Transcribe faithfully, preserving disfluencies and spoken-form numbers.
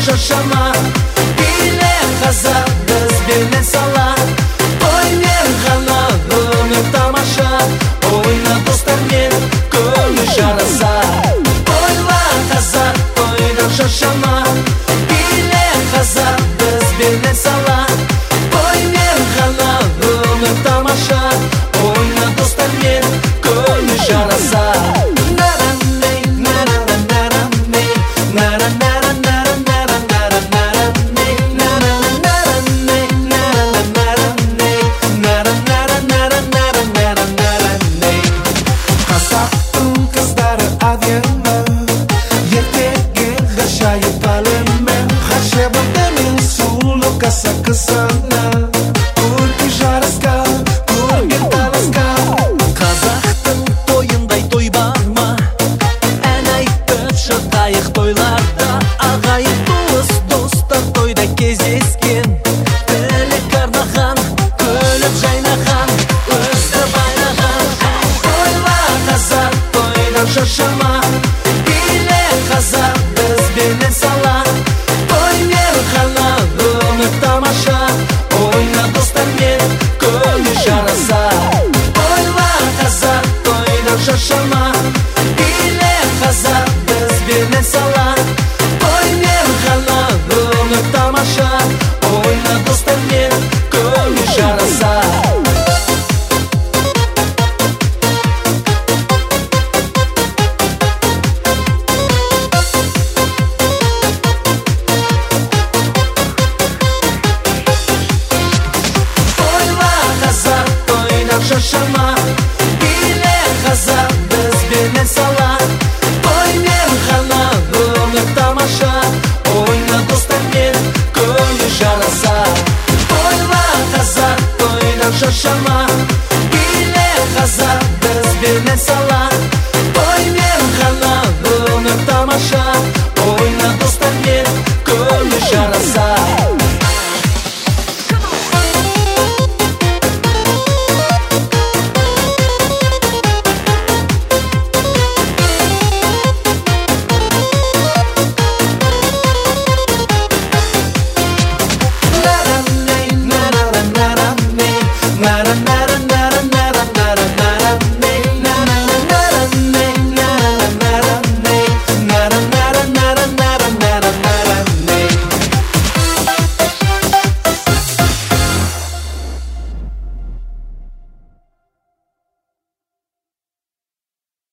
шашама, биле қаза бізбенен сала. Оймен ғана өмір тамаша, ойна достармен көңіл жараса. Ойла қаза, ойдан шашама, биле қаза бізбенен сала. Оймен ғана өмір тамаша, ойна достармен көңіл жараса. Кысана, көркі жарысқа, көрген таласқа. Қазақтың тойындай той бар ма? Ән айтып шырқайық тойларда. Ағайын туыс достар тойда кездескен. Тілек арнаған, күліп жайнаған, өстіп байнаған. Тойла қазақ, тойдан шаршама, биле қазақ бізбенен сала. Оймен ғана өмір тамаша, ойна достармен көңіл жараса. Ойла қазақ, тойдан шаршама, биле қазақ бізбенен сала. Оймен ғана өмір тамаша, ойна достармен көңіл жараса. Шашама, биле қазақ бізбенен сала. Оймен ғана өмір тамаша, ойна достармен көңіл жараса. Ойла қазақ, тойдан шашама.